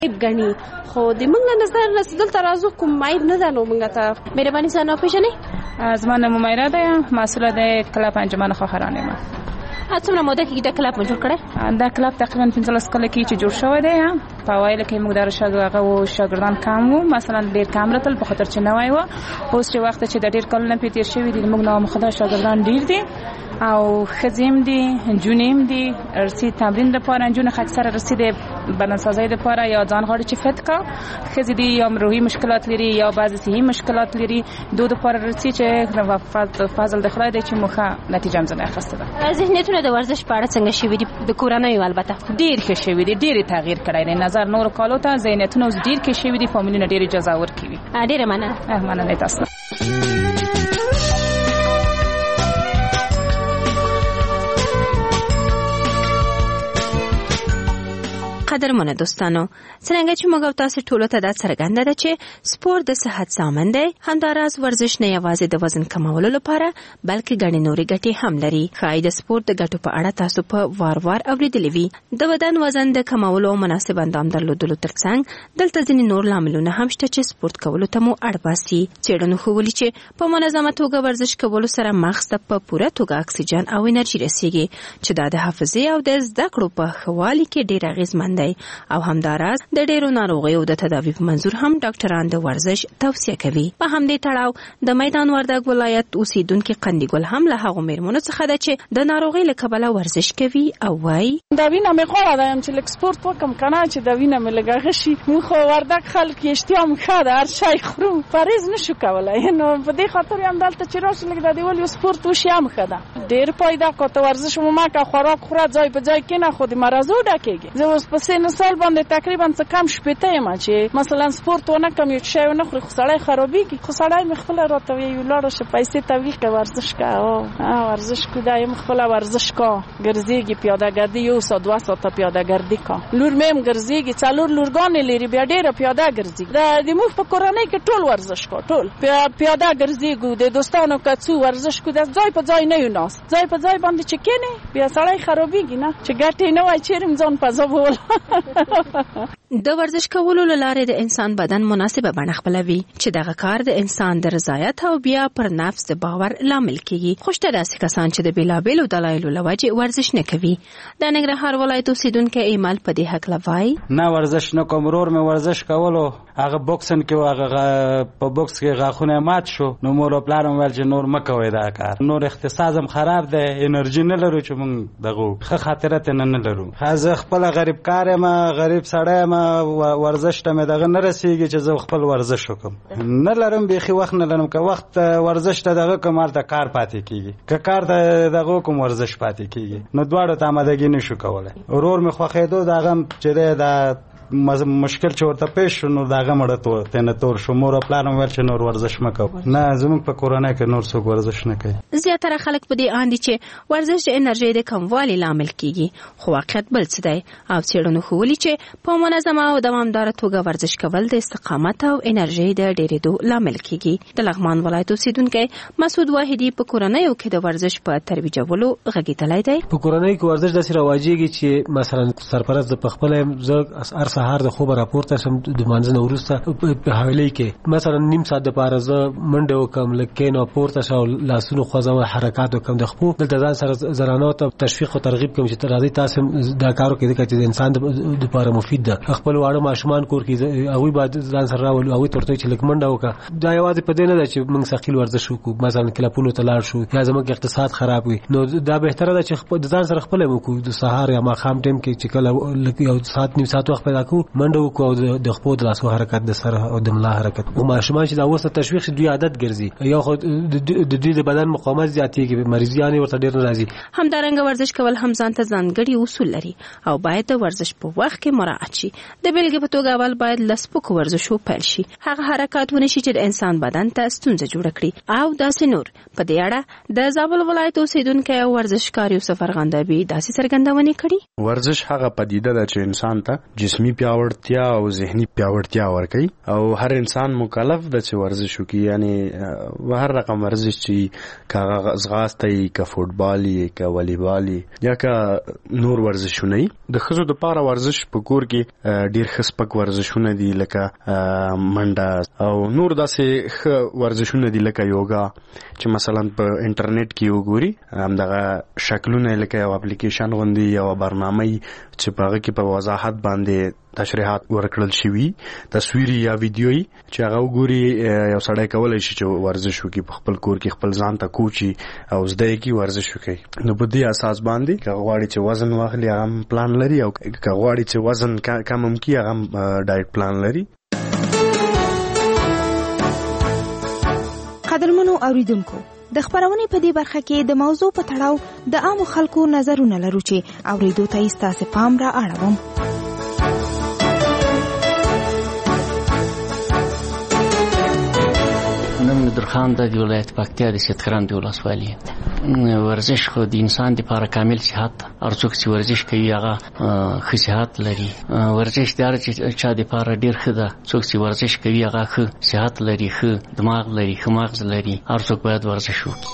غني خو د موږ نظر رسیدل تر ازو کوم عیب نه ده نو موږ ته مهرباني سره پیژنې. زما نوم میرا ده، مسئوله د کلب انجمن خواهرانه ما. څومره موده کې دا کلب جوړ کړی؟ دا کلب تقریبا 15 کال کې چې جوړ شوی دی. په اوایل کې موږ د شاګردان کم وو، مثلا ډیر کم راتل په خاطر چې نوای و. اوس چې وخت چې د ډیر کلونه په تیر شوی دي موږ نو مخدا شاګردان ډیر دي او خزیم دي جونیم دي ارسی تمرین لپاره جون اکثر رسیده بدنسازی لپاره یا ځان غواړي چې فت کا خزی دي یا روحي مشکلات لري یا بعضی صحي مشکلات لري دوه لپاره رسي چې فضل د خدای دی چې مخه نتیجه هم زنه اخسته ده. ذهنیتونه د ورزش په اړه څنګه شوي دي د کورنۍ البته ډیر ښه شوي دي، ډیر تغییر کړی دی نظر نور کالو ته ذهنیتونه ډیر ښه شوي دي، فامیلونه ډیر اجازه ورکوي. ډیره مننه تاسو. قدرمنو دوستانو، څنګه چې موږ تاسو ټول ته دا څرګنده ده چې سپورت د صحت ضامن دی، همداراز ورزش نه یوازې د وزن کمولو لپاره بلکې ګڼې نورې ګټې هم لري. ښایي د سپورت د ګټو په اړه تاسو په وار اوریدلې وي. د بدن وزن د کمولو او مناسب اندام درلودلو ترڅنګ دلته ځینې نور لاملونه هم شته چې سپورت کولو ته مو اړ باسي. څېړنو ښودلي چې په منظمه توګه ورزش کولو سره مغز ته په پوره توګه اکسیجن او انرژي رسیږي چې دا د حافظې او د زده کړو په ښه والي کې ډېر اغېزمن دی او همداراز د ډېرو ناروغیو د تداوی په منظور هم ډاکټران د ورزش توصیه کوي. په همدې تړاو د میدان وردګ ولایت اوسیدونکو قندیګل هم له هغو میرمنو څخه ده چې د ناروغۍ له کبله ورزش کوي او وايي دا وینه مې غواړم دا چې لک سپورت وکم کنه چې دا وینه مې لګه شي. مو خو وردګ خلک اشتیام خاله هر شي خورو پریز نشو کولای نو په دې خاطر هم دلته چې راشي لګ د دیول یو سپورت وشي هم خده ډېر پیدا کوته ورزش مو ما کا خوراک خوره ځای په ځای کې نه خو د مرزو ډکېږي. زه اوس په سن سال باندې تقریبا څه کم شپته یم چې مثلا سپورت ونه کم یو شی نه خوري خو سړی خرابېږي. خو سړی مخفل راته وی لاړ شه پیسې تویق ورزش کا ورزش کو دایم خپل ورزش کا ګرځيږي پیاده ګرځي یو ساعت 2 ساعت پیاده ګرځي کا لور مېم ګرځيږي څلور لورګان لري بیا ډېر پیاده ګرځي. د موږ په کورنۍ کې ټول ورزش کا ټول پیاده ګرځيګو د دوستانو کڅو ورزش کو د ځای په ځای نه یو ناس ځای په ځای باندې چې کینه بیا سړی خرابېږي نه چې ګټې نه وای چیرم ځان پزابول. د ورزش کولو لاره د انسان بدن مناسبه بڼه خپلوي چې دغه کار د انسان د رضایت او بیا پر نفس د باور لامل کیږي. خوشته داسې کسان چې د بیلابېلو دلایلو لوجه ورزش نه کوي. د ننګرهار ولایت اوسیدونکو ایمل په دې حق لوي نه ورزش نه کوم ورور مې ورزش کولو هغه بوکسن کې هغه په بوکس کې غاخونه مات شو نو مور پلان ول چې نور مکوي دا کار نور اختصاصم خراب ده انرژي نه لرو چې مونږ دغه ښه خاطرات نه لرو. خازه خپل غریب کار ما غریب سړی ما ورزش ته مې دغه نه رسیږي چې زه خپل ورزش وکم نه لرم بيخي وخت نه لرم که وخت ورزش ته دغه کمال ته کار پاتې کیږي که کار ته دغه کوم ورزش پاتې کیږي نو دواړو ته آمادګي نشو کولای. ورور مې خوخېدو دغه چې دا مشکل چې ورته پیښ شو نو داغه مړه تنه تور شو مور پلان ول چې نور ورزش مکو نه زموږ په کورونه کې نور څوک ورزش نه کوي. زیاتره خلک په دې اندي چې ورزش د انرژي د کموالي لامل کیږي خو واقعیت بل څه دی او څېړنو ښودلي چې په منظمه او دوامدار توګه ورزش کول د استقامت او انرژي د ډېرېدو لامل کیږي. د لغمان ولایت اوسیدونکو مسعود واحدی په کورنۍ کې د ورزش په ترویجولو غږیدلی دی. په کورنۍ کې ورزش داسې رواجېږي چې مثلا سرپرست د پخپل زه سهار د خوب راپورته شم د مانځنه ورسته په حواله کې مثلا نیم ساعت د پاره زه منډه وکم لکه نو پورته شو لاسونو خوځم حرکات وکم د خپل دلته ځان سره زرانو ته تشویق او ترغیب کوم چې راځي تاسو دا کارو کې چې د انسان د لپاره مفید ده. خپل واړه ماشومان کور کې هغه بعد ځان سره راول او ترته چې لکه منډه وکړه دا یوازې په دې نه ده چې موږ ثقيل ورزش وکړو مثلا کلپونو ته لاړ شو یا زموږ اقتصاد خراب وي نو دا بهتره ده چې ځان سره خپل وکړو د سهار یا ماښام ټیم کې چې کله یو ساعت نیم ساعت وخت پیدا کو منډه وکړو د خپل د لاسو حرکت د سر او د ملا حرکت او ماشومان چې دا وسه تشویق دوی عادت ګرځي یا خو د دوی د بدن مقاومت زیاتېږي مریضیان ورته ډېر ناراضي. همدارنګه ورزش کول هم ځان ته ځانګړي اصول لري او باید د ورزش په وخت کې مراعات شي. د بیلګې په توګه اول باید لسپک ورزش وپیل شي هغه حرکتونه شي چې د انسان بدن ته ستونزه جوړ کړي او داسې نور. په دې اړه د زابل ولایت اوسیدونکو ورزشکار یوسف ارغندابي داسې څرګندونه کړې. ورزش هغه پدیده ده چې انسان ته جسمي پیاوړتیا او ذهني پیاوړتیا ورکوي او هر انسان مکلف د چې ورزش وکړي، یعنی هر رقم ورزش چې که ځغاسته وي، که فوټبال وي، که والیبال وي، یا که نور ورزشونه وي. د ښځو دپاره ورزش په کور کې ډېر ښه سپک ورزشونه دي لکه منډه او نور داسې ښه ورزشونه دي لکه یوګا چې مثلا په انټرنیټ کې وګوري همدغه شکلونه لکه یو اپلیکیشن غوندې یو برنامه چې په هغه کې په وضاحت باندې تشریحات ورکړل شوي، تصویري یا ویډیويي چې هغه وګوري یو سړی کولی شي چې ورزش وکړي په خپل کور کې، خپل ځان ته کوچي او زده یې کړي ورزش وکړي. نو په دې اساس باندې که غواړي چې وزن واخلي هغه هم پلان لري او که غواړي چې وزن کم هم کړي هغه هم ډایټ پلان لري. قدرمنو اوریدونکو، د خبرونې په دې برخه کې د موضوع په تړاو د عامو خلکو نظرونه لرو چې اوریدو ته یې ستاسو پام را اړوم. نوم درخان د ولایت پکتیا د شتخران د ولسوالۍ. ورزش خو د انسان لپاره کامل صحت، هر څوک چې ورزش کوي هغه ښه صحت لري. ورزش د هر چا لپاره ډېر ښه ده، څوک چې ورزش کوي هغه ښه صحت لري، ښه دماغ لري، ښه مغز لري. هر څوک باید ورزش وکړي.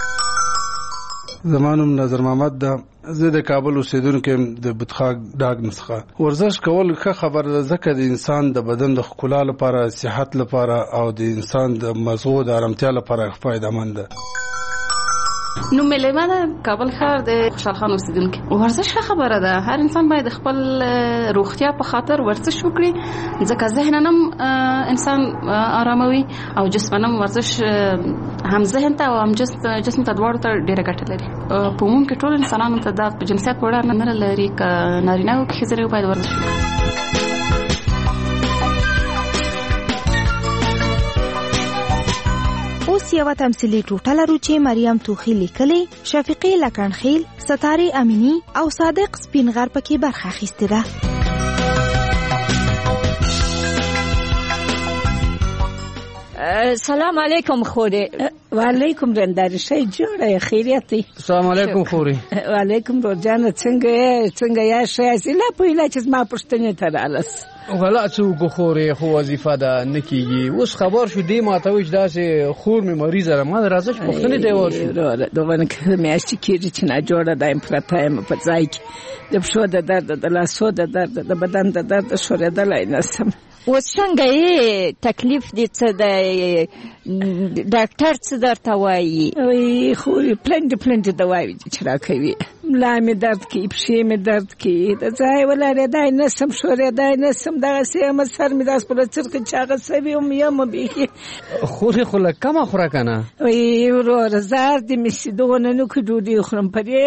زما نوم نظر محمد ده، زه د کابل اوسیدونکی یم، د بتخاک ډاګ نسخه. ورزش کول ښه خبر ده ځکه د انسان د بدن د ښکلا لپاره، صحت لپاره او د انسان د مزغو د آرامتیا لپاره فایده‌مند ده. نو مليمه ده، کابل ښار د خوشحال خان اوسیدونکي. ورزش ښه خبره ده، هر انسان باید خپل روغتیا په خاطر ورزش وکړي ځکه ذهن هم انسان آراموي او جسم هم. ورزش هم ذهن ته او هم جسم ته دواړو ته ډېره ګټه لري. په عموم کې ټول انسانانو ته د جنسیت په اړه نه لري، که نارینه او که ښځه باید ورزش وکړي. اوس یو تمثیلي ټوټه لرو چې مریم توخی لیکلې، شفیقې لکنخیل، ستارې امینی او صادق سپینغر پکې برخه اخیستې ده. سلام علیکم خوري. وعلیکم رندار شي جوړه خیریت دی. السلام علیکم خوري. وعلیکم روزانه څنګه یا شي زله په علاج ما پښتنه ته رالس. ولا څوک خوري خو وظیفه ده نکیږي. اوس خبر شو دی ما ته وځ داسې خور می مریضه ما راځه پښتنه دی ورشو. دوه کله میاشتې کېږي چې نه جوړه دایم پرتایم په ځای کې د پښو د درد، د لاسو د درد، د بدن د درد شورېدلای نسم. اوس څنګه یې تکلیف دي څه دی؟ ډاکټر څه درته وایي؟ وایي خو پلنډ دواوې دي چې راکوي. ملا مې درد کوي، پښې مې درد کوي، د ځای ولاړېدای نسم، شورېدای نسم، دغسې یم سر مې داسې په څرخي چې هغه سوي یم بیخي. خورې خو لږ کمه خوره که نه؟ وایي وروره زار دې مې دغونه نه کړو ډوډۍ خورم.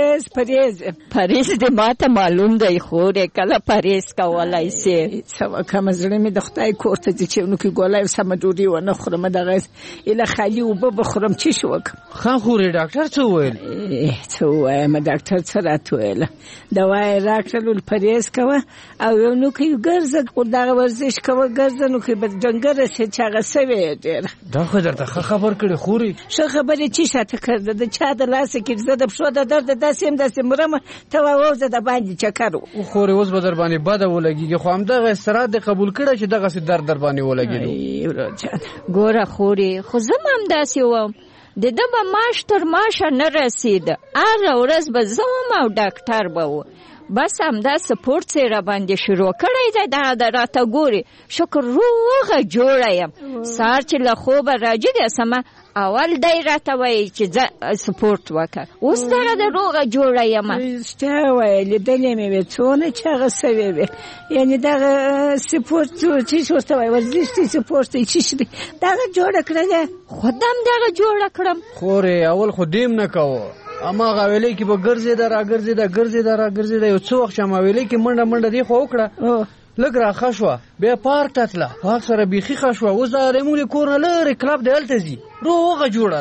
پرهیز دې ما ته معلوم دی خورې، کله پرهیز کولی سې؟ څه وکړمه زړه مې د خدای کور ته ځي چې نوکې ګولی سمه ډوډۍ ونه خورم، دغه ایله خالي اوبه به خورم، څه شي وکړم؟ ښه خورې ډاکټر څه وویل؟ څه ووایم ډاکټر څه راته ویله؟ دوا یې راکړل پرهیز کوه او یو نوکې ګرځه، دغه ورزش کوه ګرځه، نوکې به ډنګره شي چې هغه سوې یې ډېره. دا خو درته ښه خبر کړې خورې. ښه خبرې چې شاته کړده د چا د لاسه کې زه د پښو د درد داسې یم داسې مرمه ته ووځه د باندې چکر. خورې اوس به در باندې بده ولګېږي، خو همدغه استراحت دې قبول کړی چې دغسې درد در باندې ولګېدو. ګوره خورې خو زه هم همداسې وم، د ده به معاش تر معاشه نه رسېده، هره ورځ به زه وم او ډاکټر به و. بس همدا سپورټ یې را باندې شروع کړی دی، دغه د راته ګوري شکر روغه جوړه یم. سهار چې له خوبه راجګېږم اول دی راته وایي چې ځه سپورټ وکړه، اوس دغه د روغه جوړه یم. رښتیا وایي لیدلې مې وې څونه چې هغه سوې وې، یعنې دغه سپورټ چې ورته وایي ورزش دی، سپورټ دی، چې شي دی دغه جوړه کړله. خود هم دغه جوړه کړم. خورې اول خو دیم نه کوه، اما غویلې کې به ګرځېده راګرځېده یو څو وخت چې ماویلې کې منډه دی خو وکړه، لږ راښه شوه، بیا پارک ته تله، پارک سره بیخي ښه شوه. اوس د زموږ د کور نه لرې کلب دی هلته ځي، روغه جوړه ده.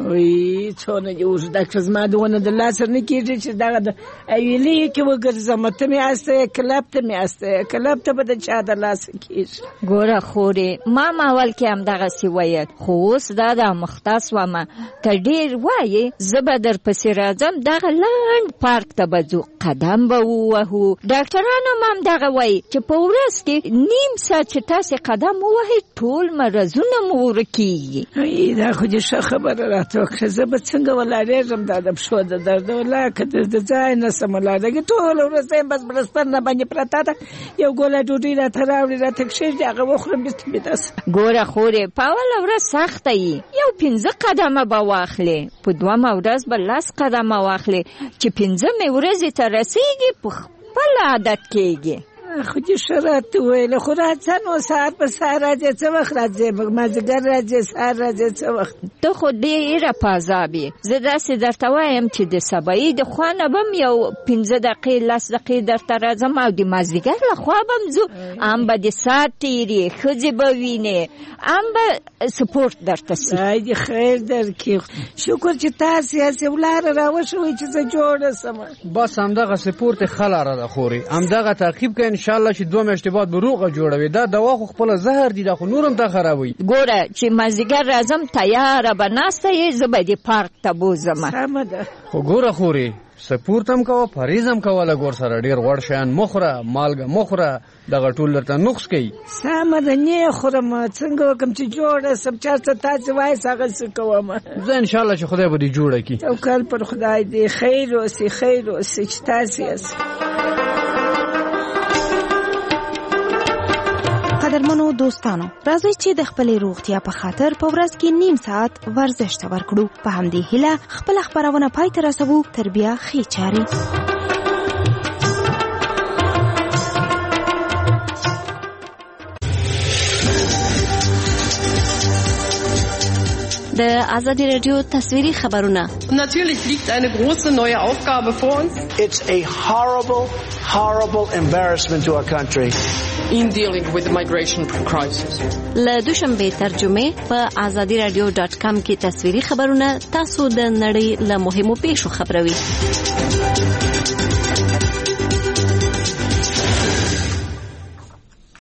وی څونه دې اوس ډاکټر زما دونه د لاس نه کېږي چې دغه د اویلې کې وګرځم ته مې استه کلب ته مې استه کلب ته به د چا د لاس کېږي. ګوره خورې ما اول کې هم دغسې ویل خو اوس دا د مختص ومه که ډېر وایې زه به در پسې راځم دغه لنډ پارک ته به ځو قدم به ووهو. ډاکټران هم دغه وایي چې په ورځ کې نیم ساعت چې تاسې قدم ووهئ ټول مرضونه مو ورکېږي. دا خو دې ښه خبره راته وکړه زه به څنګه ولاړېږم دا د پښو د درد ولا که د ځای نه سم ولاړېږي ټوله ورځ یم بس بړستن نه باندې پرته ده یو ګوله ډوډۍ راته راوړي راته کښېږدي هغه وخورم بېرته بېده سم. ګوره خورې په اوله ورځ سخته یي یو 15 قدمه به واخلې په دومه ورځ به 10 قدمه واخلې چې 15مې ورځې ته رسېږي په خپل عادت کېږي. خو دې ښه راته وویله خو راځه نو سهار په سهار راځې څه وخت راځې مازدیګر راځې سهار راځې څه وخت. ته خو ډېره په عذاب یې زه داسې درته وایم چې د سبایي د خوا نه به م یو 15 دقیقې 10 دقیقې درته راځم او د مازدیګر له خوا به م ځو هم به د ساعت تېرې ښځې به وینې هم به سپورټ درته سي. خدای دې خیر درکړي شکر چې تاسې هسې ولاره راوښوئ چې زه جوړه سم. بس همدغه سپورټ یې ښه لاره ده خورې همدغه تعقیب کړئ انشاءالله چې 2 میاشتې بعد به روغه جوړوي. دا دوا خو خپله زهر دي دا خو نور هم ته خرابوي. ګوره چې مازدیګر راځم تیاره به ناسته یې زه به دې پارک ته بوځم. سمه ده خو ګوره خورې سپورت هم کوه پرهیز هم کوه ګور سره ډېر غوړ شیان مه خوره مالګه مه خوره دغه ټول درته نقص کوي. سمه ده نه خورم څنګه وکړم چې جوړه سم چا څه تاسې وایاست هغسې کوم. زه انشاءالله چې خدای به دې جوړه کړي. توکل پر خدای دی خیر اوسې خیر اوسې چې تاسې یاست. قدرمنو دوستانو راځئ چې د خپلې روغتیا په خاطر په ورځ کې نیم ساعت ورزش ته ورکړو. په همدې هیله خپله خپرونه پای ته رسوو تر بیا ښې چارې. د آزادی رادیو تصویری خبرونه. Natürlich liegt eine große neue Aufgabe vor uns. It's a horrible embarrassment to our country. In dealing with the migration crisis. له دوشنبه ترجمه په azadiradio.com کې تصویری خبرونه تاسو د نړۍ له مهمو پیښو خبروي.